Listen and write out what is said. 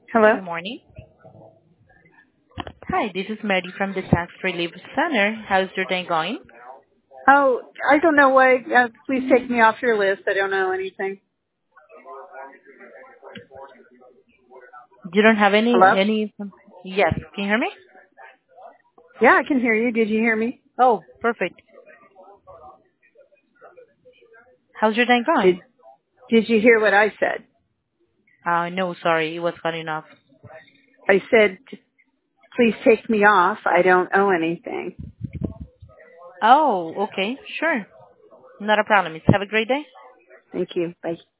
Hello? Good morning. Hi, this is Mary from the Tax Relief Center. How's your day going? Oh, I don't know why. Please take me off your list. I don't know anything. You don't have Hello? any? Yes, can you hear me? Yeah, I can hear you. Did you hear me? Oh, perfect. How's your day Did going? Did you hear what I said? No, sorry, it was cutting off. I said, please take me off. I don't owe anything. Oh, okay, sure. Not a problem. Have a great day. Thank you. Bye.